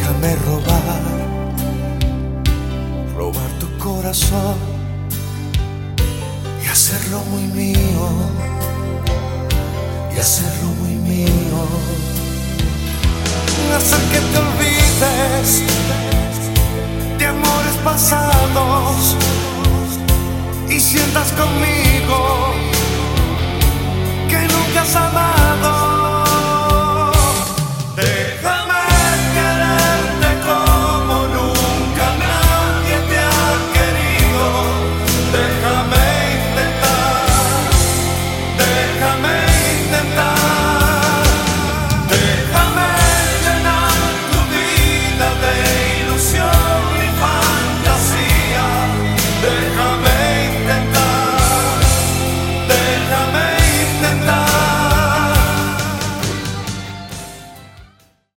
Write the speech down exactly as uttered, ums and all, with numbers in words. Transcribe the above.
Déjame robar, robar tu corazón y hacerlo muy mío, y hacerlo muy mío. Hacer que te olvides de amores pasados y sientas conmigo que nunca has amado.